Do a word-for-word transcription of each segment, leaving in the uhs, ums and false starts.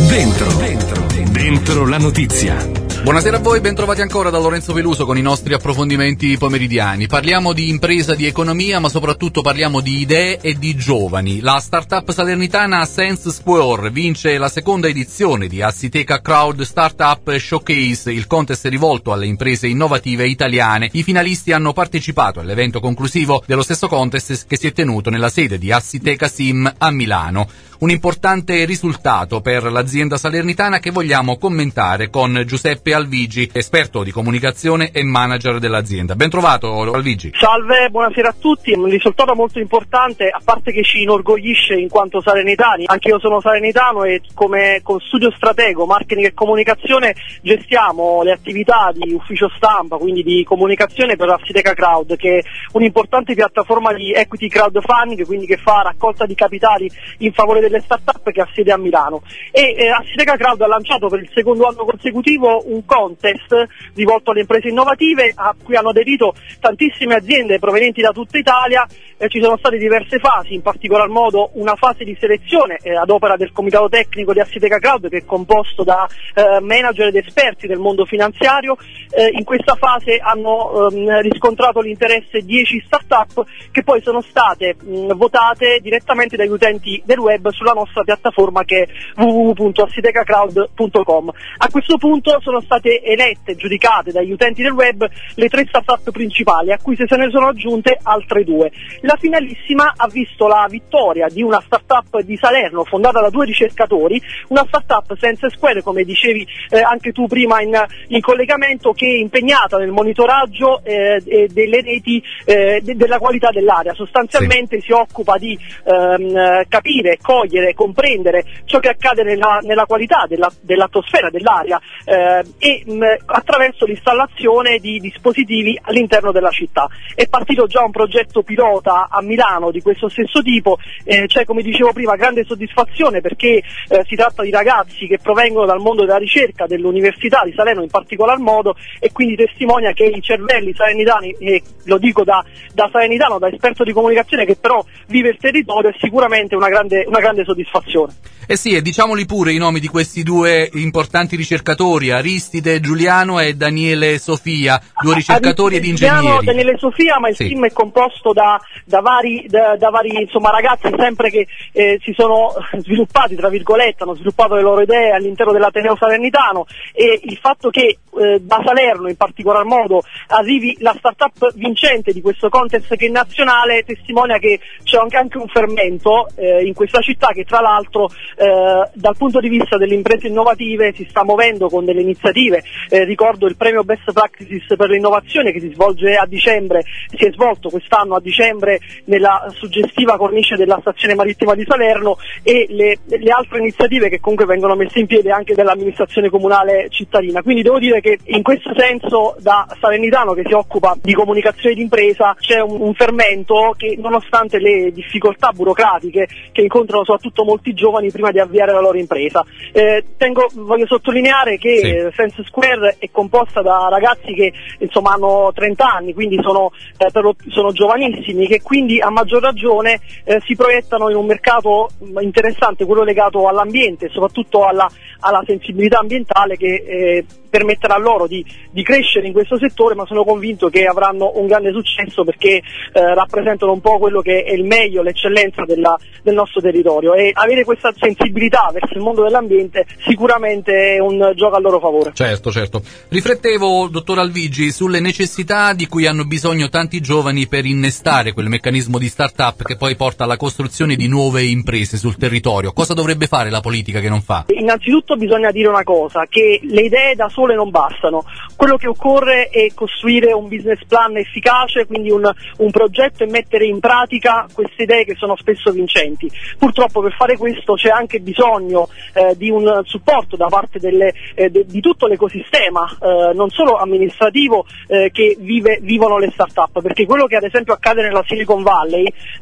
Dentro, dentro, dentro la notizia. Buonasera a voi, bentrovati ancora da Lorenzo Peluso con i nostri approfondimenti pomeridiani. Parliamo di impresa, di economia, ma soprattutto parliamo di idee e di giovani. La startup salernitana Sense Square vince la seconda edizione di Assiteca Crowd Startup Showcase, il contest rivolto alle imprese innovative italiane. I finalisti hanno partecipato all'evento conclusivo dello stesso contest che si è tenuto nella sede di Assiteca Sim a Milano. Un importante risultato per l'azienda salernitana che vogliamo commentare con Giuseppe Alvigi, esperto di comunicazione e manager dell'azienda. Ben trovato, Alvigi. Salve, buonasera a tutti. Un risultato molto importante, a parte che ci inorgoglisce in quanto salernitani. Anche io sono salernitano e come con studio stratego, marketing e comunicazione gestiamo le attività di ufficio stampa, quindi di comunicazione per Assiteca Crowd, che è un'importante piattaforma di equity crowdfunding, quindi che fa raccolta di capitali in favore delle start-up, che ha sede a Milano. E eh, Assiteca Crowd ha lanciato per il secondo anno consecutivo un contest rivolto alle imprese innovative, a cui hanno aderito tantissime aziende provenienti da tutta Italia. Eh, ci sono state diverse fasi, in particolar modo una fase di selezione eh, ad opera del comitato tecnico di Assiteca Crowd, che è composto da eh, manager ed esperti del mondo finanziario. Eh, in questa fase hanno ehm, riscontrato l'interesse dieci start-up che poi sono state mh, votate direttamente dagli utenti del web sulla nostra piattaforma, che è w w w punto assiteca crowd punto com. A questo punto sono state elette, giudicate dagli utenti del web, le tre start-up principali, a cui se ne sono aggiunte altre due. La finalissima ha visto la vittoria di una start-up di Salerno fondata da due ricercatori, una start-up Sense Square, come dicevi eh, anche tu prima in, in collegamento, che è impegnata nel monitoraggio eh, delle reti eh, de- della qualità dell'aria. Sostanzialmente sì. Si occupa di ehm, capire, cogliere, comprendere ciò che accade nella, nella qualità della, dell'atmosfera, dell'aria eh, e mh, attraverso l'installazione di dispositivi all'interno della città. È partito già un progetto pilota a Milano di questo stesso tipo, eh, c'è, come dicevo prima, grande soddisfazione perché eh, si tratta di ragazzi che provengono dal mondo della ricerca, dell'Università di Salerno in particolar modo, e quindi testimonia che i cervelli salernitani, e lo dico da, da salernitano, da esperto di comunicazione che però vive il territorio, è sicuramente una grande, una grande soddisfazione. Eh sì, e diciamoli pure i nomi di questi due importanti ricercatori, Aristide Giuliano e Daniele Sofia, due ricercatori ed ingegneri. Giuliano, Daniele Sofia, ma il sì. team è composto da, da vari, da, da vari insomma, ragazzi sempre che eh, si sono sviluppati, tra virgolette, hanno sviluppato le loro idee all'interno dell'Ateneo Salernitano, e il fatto che eh, da Salerno in particolar modo arrivi la startup vincente di questo contest, che è nazionale, testimonia che c'è anche, anche un fermento eh, in questa città, che tra l'altro eh, dal punto di vista delle imprese innovative si sta muovendo con delle iniziative. Eh, ricordo il premio Best Practices per l'innovazione che si svolge a dicembre, si è svolto quest'anno a dicembre nella suggestiva cornice della stazione marittima di Salerno, e le, le altre iniziative che comunque vengono messe in piedi anche dall'amministrazione comunale cittadina. Quindi devo dire che in questo senso, da salernitano che si occupa di comunicazione d'impresa, c'è un, un fermento che, nonostante le difficoltà burocratiche che incontrano soprattutto molti giovani prima di avviare la loro impresa, eh, tengo, voglio sottolineare che sì. eh, Sense Square è composta da ragazzi che insomma hanno trenta anni, quindi sono, eh, per lo, sono giovanissimi, che quindi a maggior ragione eh, si proiettano in un mercato interessante, quello legato all'ambiente e soprattutto alla, alla sensibilità ambientale, che eh, permetterà loro di, di crescere in questo settore, ma sono convinto che avranno un grande successo perché eh, rappresentano un po' quello che è il meglio, l'eccellenza della, del nostro territorio, e avere questa sensibilità verso il mondo dell'ambiente sicuramente è un gioco a loro favore. Certo, certo. Riflettevo, dottor Alvigi, sulle necessità di cui hanno bisogno tanti giovani per innestare quel meccanismo di start-up che poi porta alla costruzione di nuove imprese sul territorio. Cosa dovrebbe fare la politica che non fa? Innanzitutto bisogna dire una cosa, che le idee da sole non bastano. Quello che occorre è costruire un business plan efficace, quindi un, un progetto, e mettere in pratica queste idee che sono spesso vincenti. Purtroppo per fare questo c'è anche bisogno eh, di un supporto da parte delle, eh, de, di tutto l'ecosistema, eh, non solo amministrativo, eh, che vive, vivono le start-up, perché quello che ad esempio accade nella Silicon Valley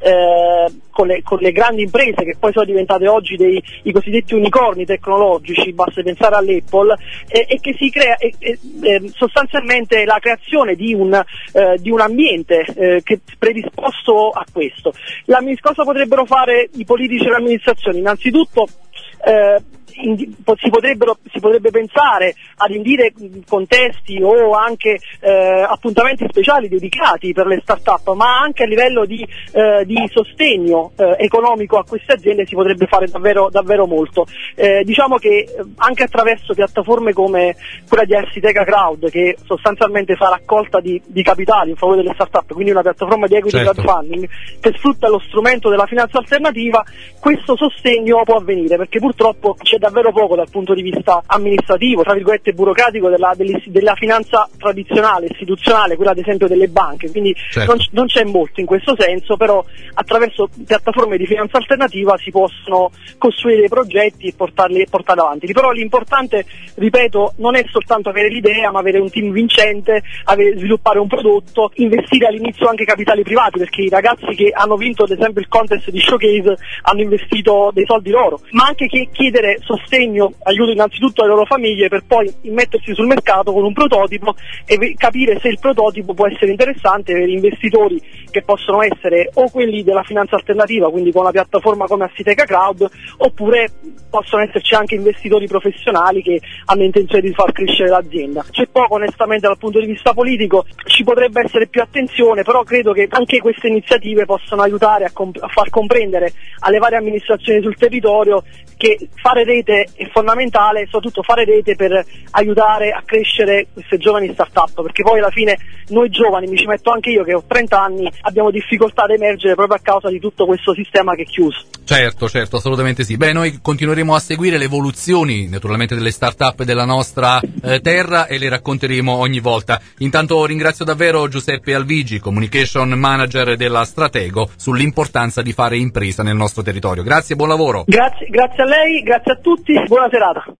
eh, con, le, con le grandi imprese che poi sono diventate oggi dei i cosiddetti unicorni tecnologici, basta pensare all'Apple, eh, e che si crea eh, eh, sostanzialmente la creazione di un, eh, di un ambiente eh, che predisposto a questo. La, cosa potrebbero fare i politici e le amministrazioni? Innanzitutto eh, indi- si potrebbero si potrebbe pensare ad indire contesti o anche eh, appuntamenti speciali dedicati per le start-up, ma anche a livello di, eh, di sostegno eh, economico a queste aziende si potrebbe fare davvero, davvero molto. Eh, diciamo che anche attraverso piattaforme come quella di Assiteca Crowd, che sostanzialmente fa raccolta di, di capitali in favore delle start-up, quindi una piattaforma di equity certo. crowdfunding che sfrutta lo strumento della finanza alternativa, questo sostegno può avvenire, perché purtroppo c'è davvero poco dal punto di vista amministrativo, tra virgolette burocratico, della, della finanza tradizionale, istituzionale, quella ad esempio delle banche, quindi certo. non, non c'è molto in questo senso, però attraverso piattaforme di finanza alternativa si possono costruire dei progetti e portarli e portare avanti. Però l'importante, ripeto, non è soltanto avere l'idea, ma avere un team vincente, avere, sviluppare un prodotto, investire all'inizio anche capitali privati, perché i ragazzi che hanno vinto ad esempio il contest di Showcase hanno investito dei soldi loro, ma anche che chiedere sostegno, aiuto innanzitutto alle loro famiglie per poi mettersi sul mercato con un prototipo e ve- capire se il prototipo può essere interessante per investitori che possono essere o quelli della finanza alternativa, quindi con una piattaforma come Assiteca Crowd, oppure possono esserci anche investitori professionali che hanno intenzione di far crescere l'azienda. C'è poco onestamente dal punto di vista politico, ci potrebbe essere più attenzione, però credo che anche queste iniziative possano aiutare a, comp- a far comprendere alle varie amministrazioni sul territorio che fare rete è fondamentale, e soprattutto fare rete per aiutare a crescere queste giovani start-up, perché poi alla fine noi giovani, mi ci metto anche io che ho trenta anni, abbiamo difficoltà ad emergere proprio a causa di tutto questo sistema che è chiuso. Certo, certo, assolutamente sì. Beh, noi continueremo a seguire le evoluzioni naturalmente delle start-up della nostra eh, terra e le racconteremo ogni volta. Intanto ringrazio davvero Giuseppe Alvigi, Communication Manager della Stratego, sull'importanza di fare impresa nel nostro territorio. Grazie e buon lavoro. Grazie, grazie a lei, grazie a tutti, buona serata.